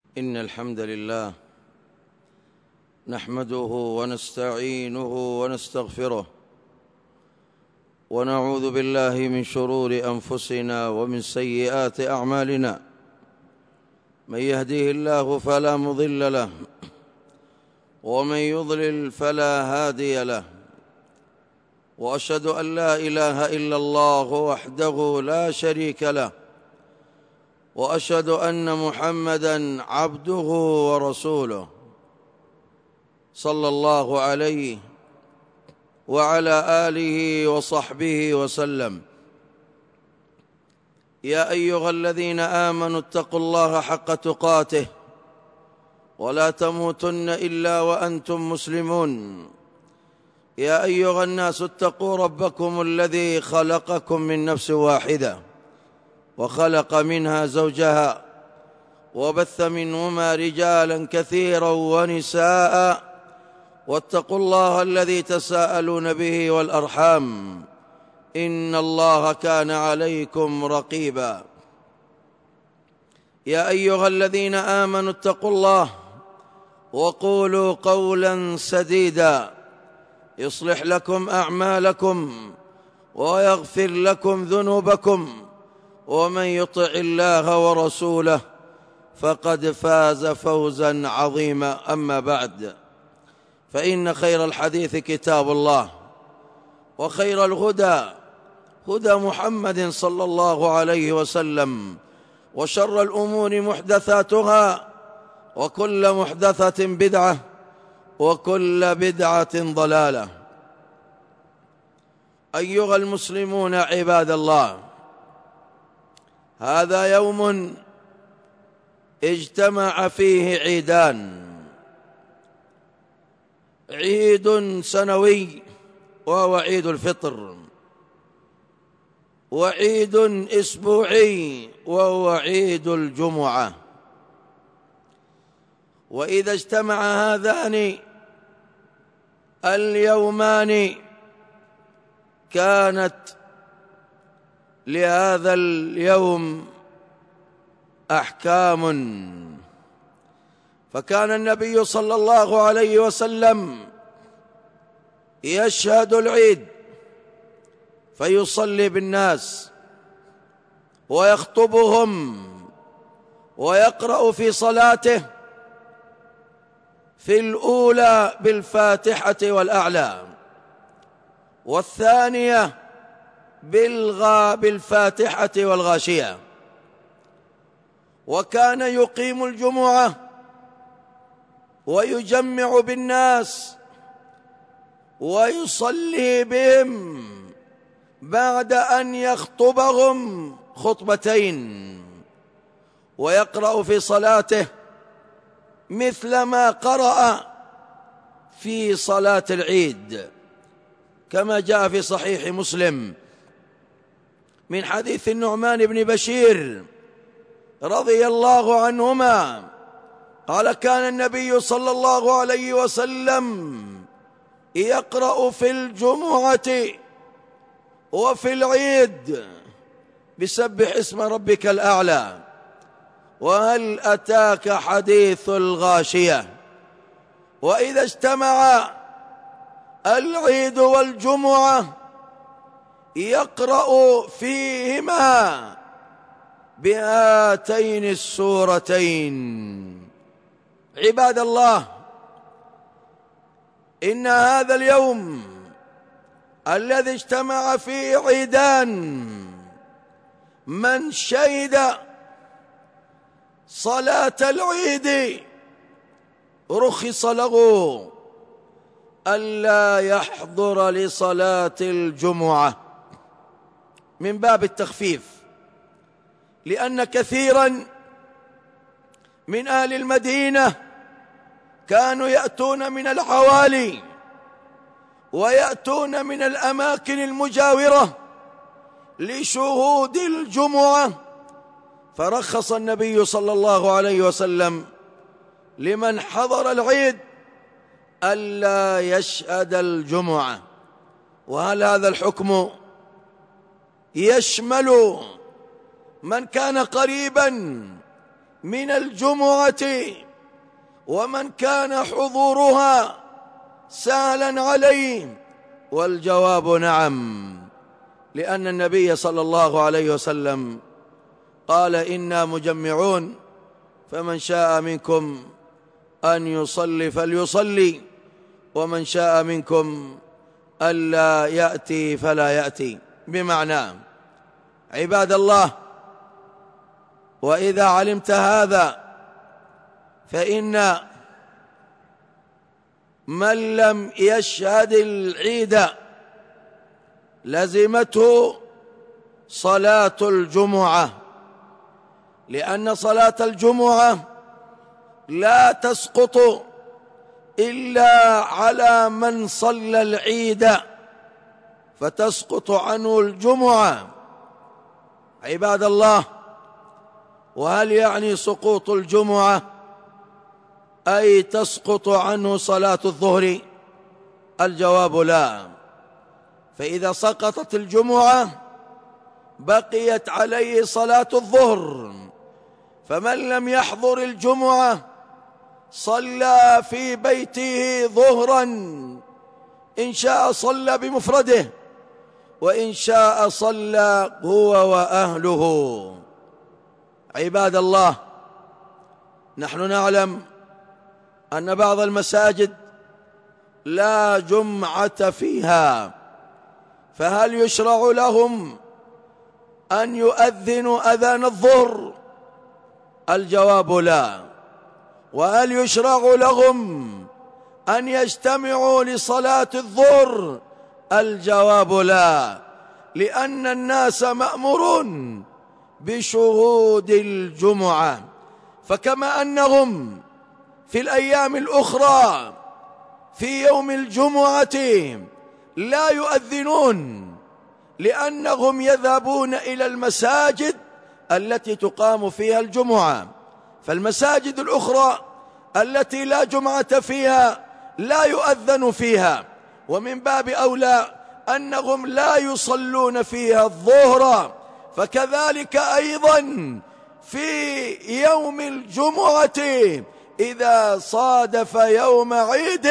إن الحمد لله نحمده ونستعينه ونستغفره ونعوذ بالله من شرور أنفسنا ومن سيئات أعمالنا. من يهديه الله فلا مضل له ومن يضلل فلا هادي له، وأشهد أن لا إله إلا الله وحده لا شريك له، وأشهد أن محمدًا عبده ورسوله صلى الله عليه وعلى آله وصحبه وسلم. يا أيها الذين آمنوا اتقوا الله حق تقاته ولا تموتن إلا وأنتم مسلمون. يا أيها الناس اتقوا ربكم الذي خلقكم من نفس واحدة وخلق منها زوجها وبث منهما رجالا كثيرا ونساء، واتقوا الله الذي تساءلون به والأرحام إن الله كان عليكم رقيبا. يا أيها الذين آمنوا اتقوا الله وقولوا قولا سديدا يصلح لكم أعمالكم ويغفر لكم ذنوبكم، ومن يطع الله ورسوله فقد فاز فوزا عظيما. أما بعد، فإن خير الحديث كتاب الله، وخير الهدى هدى محمد صلى الله عليه وسلم، وشر الأمور محدثاتها، وكل محدثة بدعة، وكل بدعة ضلالة. أيها المسلمون عباد الله، هذا يوم اجتمع فيه عيدان: عيد سنوي وهو عيد الفطر، وعيد أسبوعي وهو عيد الجمعة. وإذا اجتمع هذان اليومان كانت لهذا اليوم أحكام. فكان النبي صلى الله عليه وسلم يشهد العيد فيصلي بالناس ويخطبهم ويقرأ في صلاته في الأولى بالفاتحة والأعلى، والثانية بالفاتحة والغاشية. وكان يقيم الجمعة ويجمع بالناس ويصلي بهم بعد أن يخطبهم خطبتين، ويقرأ في صلاته مثل ما قرأ في صلاة العيد، كما جاء في صحيح مسلم من حديث النعمان بن بشير رضي الله عنهما قال: كان النبي صلى الله عليه وسلم يقرأ في الجمعة وفي العيد بسبح اسم ربك الأعلى، وهل أتاك حديث الغاشية. وإذا اجتمع العيد والجمعة يقرأ فيهما بهاتين السورتين. عباد الله، إن هذا اليوم الذي اجتمع فيه عيدان من شهد صلاة العيد رخص له ألا يحضر لصلاة الجمعة من باب التخفيف، لأن كثيرا من أهل المدينة كانوا يأتون من الحوالي ويأتون من الأماكن المجاورة لشهود الجمعة، فرخص النبي صلى الله عليه وسلم لمن حضر العيد ألا يشهد الجمعة. وهل هذا الحكم يشمل من كان قريبا من الجمعة ومن كان حضورها سهلا عليه؟ والجواب نعم، لأن النبي صلى الله عليه وسلم قال إنا مجمعون، فمن شاء منكم أن يصلي فليصلي، ومن شاء منكم ألا يأتي فلا يأتي. بمعنى عباد الله، وإذا علمت هذا فإن من لم يشهد العيد لزمته صلاة الجمعة، لأن صلاة الجمعة لا تسقط إلا على من صلى العيد، فتسقط عنه الجمعة. عباد الله، وهل يعني سقوط الجمعة أي تسقط عنه صلاة الظهر؟ الجواب لا. فإذا سقطت الجمعة بقيت عليه صلاة الظهر، فمن لم يحضر الجمعة صلى في بيته ظهرا، إن شاء صلى بمفرده، وإن شاء صلى هو وأهله. عباد الله، نحن نعلم أن بعض المساجد لا جمعة فيها، فهل يشرع لهم أن يؤذنوا أذان الظهر؟ الجواب لا. وهل يشرع لهم أن يجتمعوا لصلاة الظهر؟ الجواب لا، لأن الناس مأمورون بشهود الجمعة. فكما أنهم في الأيام الأخرى في يوم الجمعة لا يؤذنون لأنهم يذهبون إلى المساجد التي تقام فيها الجمعة، فالمساجد الأخرى التي لا جمعة فيها لا يؤذن فيها، ومن باب أولى أنهم لا يصلون فيها الظهر. فكذلك أيضا في يوم الجمعة إذا صادف يوم عيد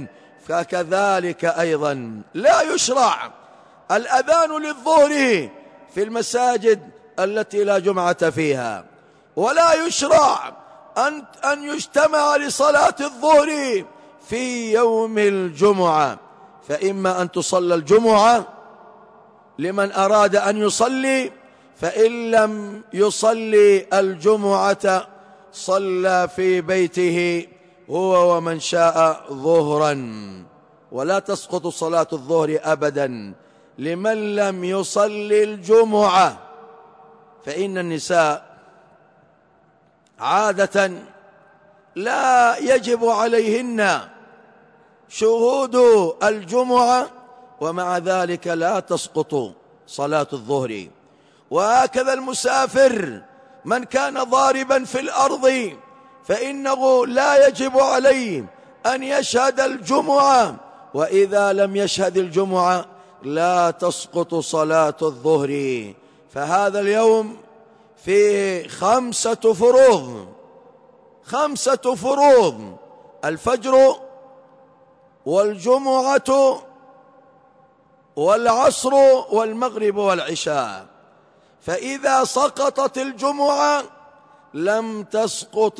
فكذلك أيضا لا يشرع الأذان للظهر في المساجد التي لا جمعة فيها، ولا يشرع أن يجتمع لصلاة الظهر في يوم الجمعة. فإما أن تصلى الجمعة لمن أراد أن يصلي، فإن لم يصلي الجمعة صلى في بيته هو ومن شاء ظهرا، ولا تسقط صلاة الظهر أبدا لمن لم يصلي الجمعة. فإن النساء عادة لا يجب عليهن شهود الجمعة، ومع ذلك لا تسقط صلاة الظهر. وهكذا المسافر من كان ضاربا في الأرض فإنه لا يجب عليه أن يشهد الجمعة، وإذا لم يشهد الجمعة لا تسقط صلاة الظهر. فهذا اليوم فيه 5 فروض، 5 فروض: الفجر والجمعة والعصر والمغرب والعشاء. فإذا سقطت الجمعة لم تسقط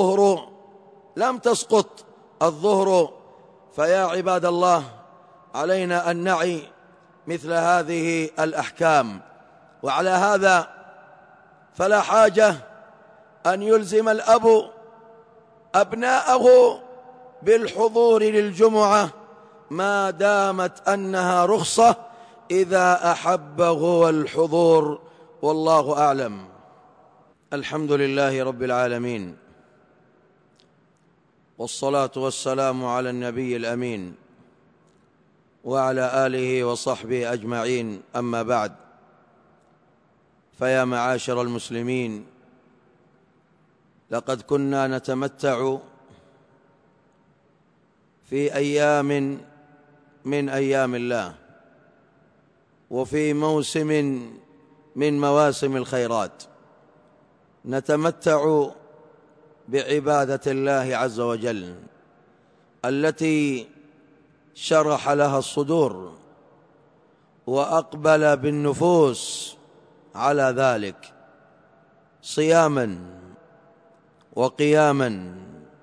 الظهر. فيا عباد الله، علينا أن نعي مثل هذه الأحكام. وعلى هذا فلا حاجة أن يلزم الأب أبناءه بالحضور للجمعة ما دامت أنها رخصة إذا أحب هو الحضور، والله أعلم. الحمد لله رب العالمين، والصلاة والسلام على النبي الأمين وعلى آله وصحبه أجمعين. أما بعد، فيا معاشر المسلمين، لقد كنا نتمتع في أيام من أيام الله، وفي موسم من مواسم الخيرات، نتمتع بعبادة الله عز وجل التي شرح لها الصدور وأقبل بالنفوس على ذلك صياما وقياما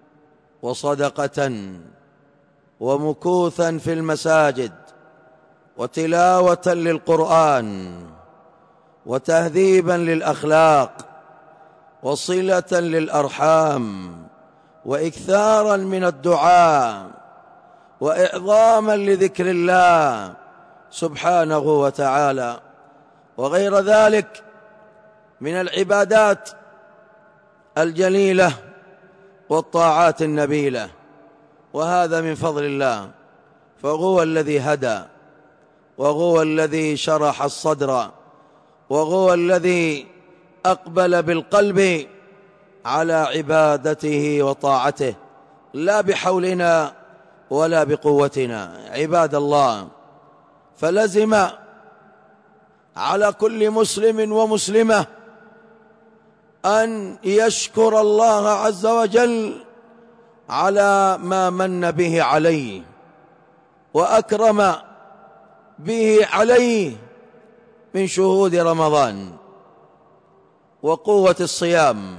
وصدقة ومكوثا في المساجد وتلاوة للقرآن وتهذيبا للأخلاق وصلة للأرحام وإكثارا من الدعاء وإعظاما لذكر الله سبحانه وتعالى وغير ذلك من العبادات الجليلة والطاعات النبيلة. وهذا من فضل الله، فهو الذي هدى، وهو الذي شرح الصدر، وهو الذي أقبل بالقلب على عبادته وطاعته، لا بحولنا ولا بقوتنا. عباد الله، فلزم على كل مسلم ومسلمة أن يشكر الله عز وجل على ما من به عليه وأكرم به عليه من شهود رمضان وقوة الصيام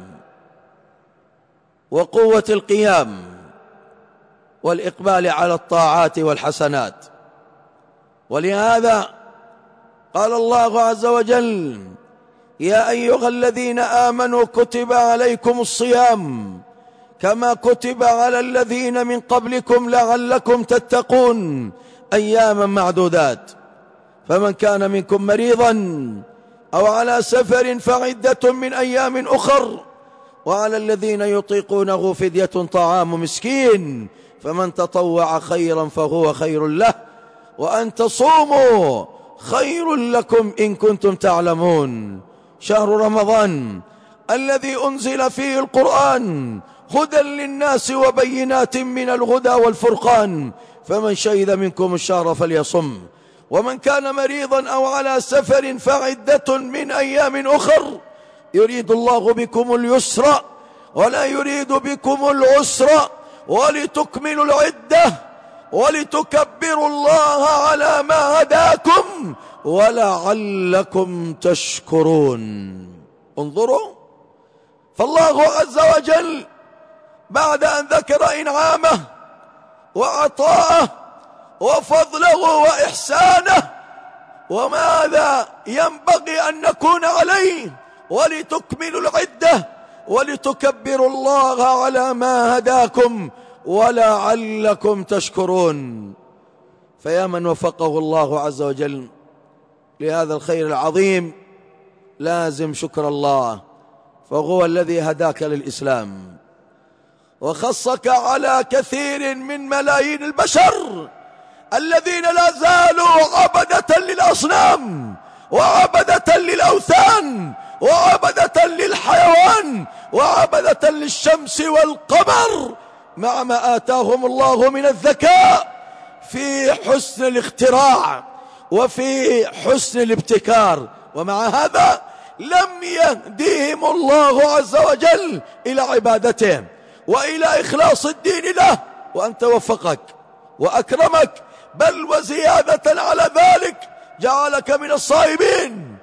وقوة القيام والإقبال على الطاعات والحسنات. ولهذا قال الله عز وجل: يا أيها الذين آمنوا كتب عليكم الصيام كما كتب على الذين من قبلكم لعلكم تتقون أياما معدودات، فمن كان منكم مريضا أو على سفر فعدة من أيام أخر، وعلى الذين يطيقونه فدية طعام مسكين، فمن تطوع خيرا فهو خير له، وأن تصوموا خير لكم إن كنتم تعلمون. شهر رمضان الذي أنزل فيه القرآن هدى للناس وبينات من الهدى والفرقان، فمن شهد منكم الشهر فليصم، ومن كان مريضا أو على سفر فعدة من أيام أخر، يريد الله بكم اليسر ولا يريد بكم العسر ولتكملوا العدة ولتكبروا الله على ما هداكم ولعلكم تشكرون. انظروا، فالله عز وجل بعد أن ذكر إنعامه وعطاءه وفضله وإحسانه وماذا ينبغي أن نكون عليه، ولتكملوا العدة ولتكبروا الله على ما هداكم ولعلكم تشكرون. فيا من وفقه الله عز وجل لهذا الخير العظيم لازم شكر الله، فهو الذي هداك للإسلام وخصك على كثير من ملايين البشر الذين لا زالوا عبدة للأصنام وعبدة للأوثان وعبدة للحيوان وعبدة للشمس والقمر، مع ما آتاهم الله من الذكاء في حسن الاختراع وفي حسن الابتكار، ومع هذا لم يهديهم الله عز وجل إلى عبادته وإلى إخلاص الدين له، وأنت وفقك وأكرمك، بل وزيادة على ذلك جعلك من الصائمين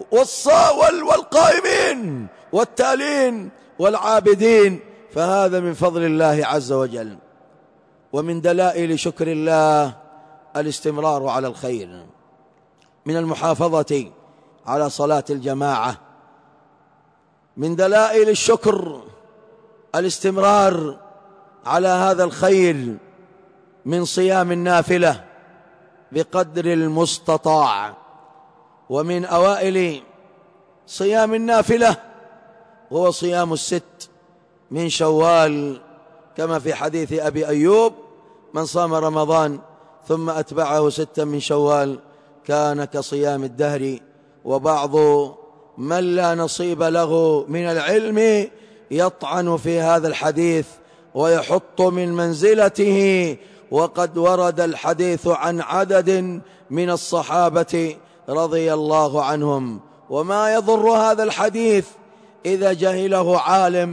والقائمين والتالين والعابدين، فهذا من فضل الله عز وجل. ومن دلائل شكر الله الاستمرار على الخير، من المحافظة على صلاة الجماعة. من دلائل الشكر الاستمرار على هذا الخير من صيام النافلة بقدر المستطاع. ومن أوائل صيام النافلة هو صيام 6 من شوال، كما في حديث أبي أيوب: من صام رمضان ثم أتبعه 6 من شوال كان كصيام الدهر. وبعض من لا نصيب له من العلم يطعن في هذا الحديث ويحط من منزلته، وقد ورد الحديث عن عدد من الصحابة رضي الله عنهم. وما يضر هذا الحديث إذا جهله عالم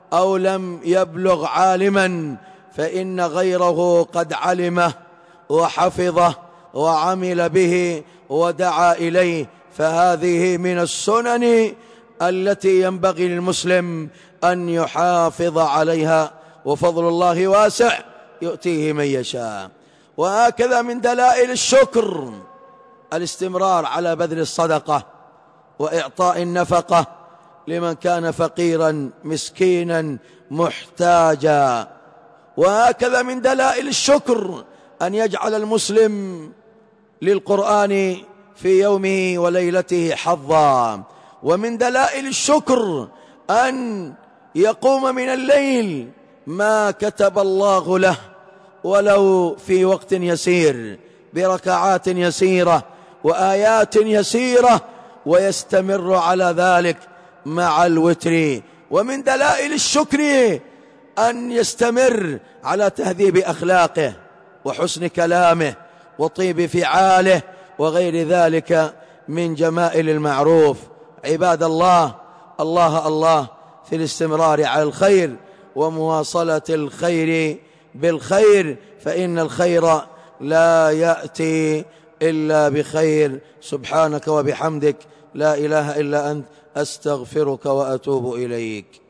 أو لم يبلغ عالما فإن غيره قد علمه وحفظه وعمل به ودعا إليه، فهذه من السنن التي ينبغي للمسلم أن يحافظ عليها، وفضل الله واسع يؤتيه من يشاء. وهكذا من دلائل الشكر الاستمرار على بذل الصدقة وإعطاء النفقة لمن كان فقيرا مسكينا محتاجا. وهكذا من دلائل الشكر أن يجعل المسلم للقرآن في يومه وليلته حظا. ومن دلائل الشكر أن يقوم من الليل ما كتب الله له ولو في وقت يسير بركعات يسيرة وآيات يسيرة، ويستمر على ذلك مع الوتر. ومن دلائل الشكر أن يستمر على تهذيب أخلاقه وحسن كلامه وطيب فعاله وغير ذلك من جمائل المعروف. عباد الله، الله الله في الاستمرار على الخير ومواصلة الخير بالخير، فإن الخير لا يأتي إلا بخير. سبحانك وبحمدك لا إله إلا أنت أستغفرك وأتوب إليك.